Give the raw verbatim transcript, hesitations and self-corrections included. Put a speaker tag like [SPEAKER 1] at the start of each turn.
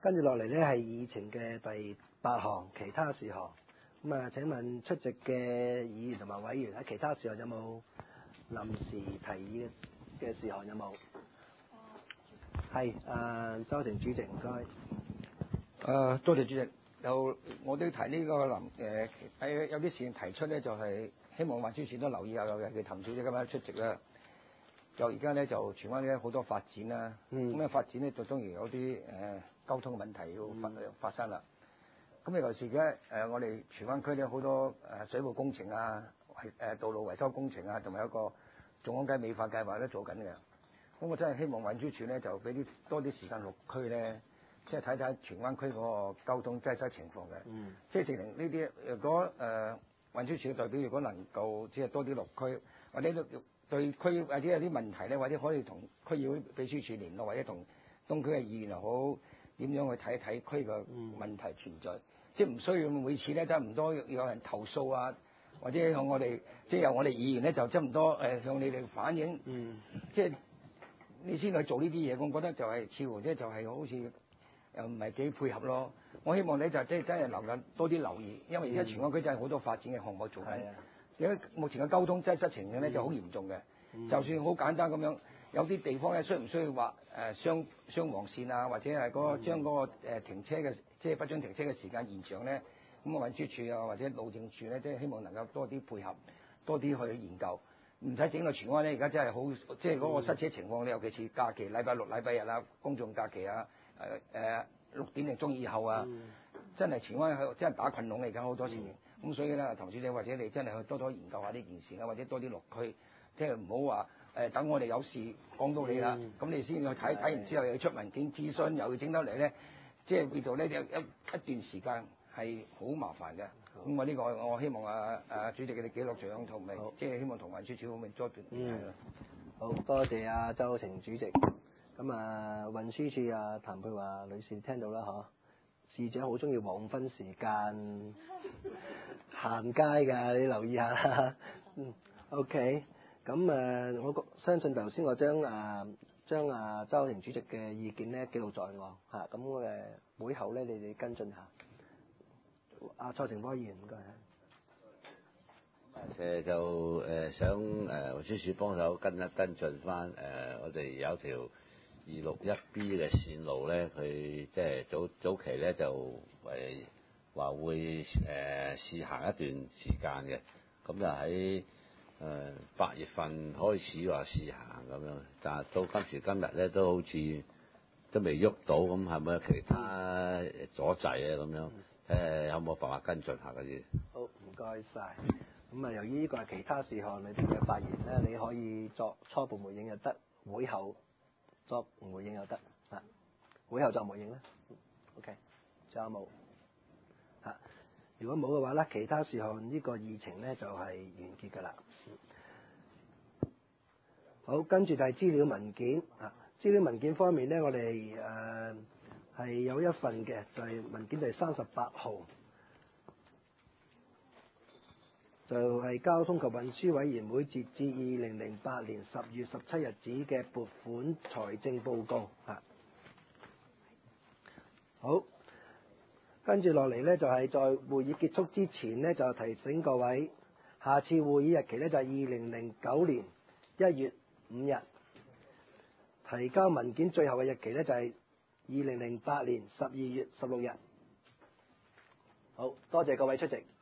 [SPEAKER 1] 跟住落嚟咧係議程嘅第八項其他事項。咁啊，請問出席嘅議員同埋委員喺其他事項有冇臨時提議嘅事項有冇？係啊，周庭主席唔該。
[SPEAKER 2] 誒、呃，多謝主席。有我都提呢、這個臨誒喺有啲事情提出咧，就係、是、希望運輸署都留意下，有嘅譚小姐今日出席啦。就而家咧就荃灣咧好多發展啦，咁咧、嗯、發展咧就當然有啲誒、呃、交通問題要發、嗯、發生啦。咁尤其是而家誒我哋荃灣區咧好多誒水務工程啊、誒、呃、道路維修工程啊，同埋一個眾安街美化計劃都做緊嘅。咁我真係希望運輸署咧就俾啲多啲時間六區咧，即係睇睇荃灣區嗰個交通擠塞情況嘅。嗯。即係證明呢啲，如果誒、呃、運輸署嘅代表如果能夠即係多啲六區，或者對區或者有啲問題咧，或者可以同區議會秘書處聯絡，或者同東區嘅議員又好，點樣去睇一睇區嘅問題存在。嗯、即係唔需要每次咧，差唔多有人投訴啊，或者向我哋，即係由我哋議員咧就差唔多誒、呃、向你哋反映。嗯。即係。你先去做呢啲嘢，我覺得就係似乎即係就係好似又唔係幾配合咯。我希望你就即係真係留緊多啲留意，因為而家荃灣區真係好多發展嘅項目做緊。而家、嗯、目前嘅交通擠塞情況咧就好嚴重嘅。嗯、就算好簡單咁樣，有啲地方咧需唔需要話誒雙雙黃線啊，或者係嗰、嗰個將嗰個誒停車嘅即係不准停車嘅時間延長咧？咁啊運輸署啊或者路政署咧，即係希望能夠多啲配合，多啲去研究。唔使整到荃灣咧，而家真係好，即係嗰個塞車情況咧，尤其是假期、禮拜六、禮拜日啊，公眾假期啊，誒誒六點零鐘以後啊，嗯、真係荃灣係真係打群龍嚟，而家好多情形。咁、嗯、所以咧，譚小姐或者你真係去多多研究下呢件事啦，或者多啲落區，即係唔好話誒等我哋有事講到你啦，咁、嗯、你先去睇，睇完之後又要出文件諮詢，又要整得嚟咧，即係呢度咧有一一段時間係好麻煩嘅。咁我呢個我希望啊啊主席嘅記錄上同埋，即係希望同運輸署方面多啲聯繫咯。
[SPEAKER 1] 好多謝啊周庭主席。咁啊運輸署啊譚佩華女士聽到啦嗬，市長好中意黃昏時間行街㗎，你留意下啦。嗯 ，OK。咁啊，我相信頭先我將啊將啊周庭主席嘅意見咧記錄在案嚇，咁誒會後咧你哋跟進下。阿蔡成波議員唔該。
[SPEAKER 3] 誒就誒、呃、想誒運輸署幫手跟一跟進翻誒、呃，我哋有條二六一 B 嘅線路咧，佢即係早早期咧就誒話、呃、會誒、呃、試行一段時間嘅，咁就喺誒八月份開始話試行咁樣，但係到今時今日咧都好似都未喐到，咁係咪有其他阻滯啊咁樣？誒有冇辦法跟進下嗰啲？
[SPEAKER 1] 好，唔該晒。咁啊，由於呢個係其他事項裏邊嘅發言咧，你可以作初步回應又得，會後作回應又得。啊，會後作回應咧。OK，仲有冇？嚇，如果冇嘅話咧，其他事項呢個議程咧就係完結㗎啦。好，跟住就係資料文件。啊，資料文件方面咧，我哋誒係有一份嘅，就係、是、文件第三十八號。就係交通及運輸委員會截至二零零八年十月十七日止嘅撥款財政報告啊。好，跟住落嚟呢，就係在會議結束之前呢，就提醒各位，下次會議日期呢，就係二零零九年一月五日，提交文件最後嘅日期呢，就係二零零八年十二月十六日。好多謝各位出席。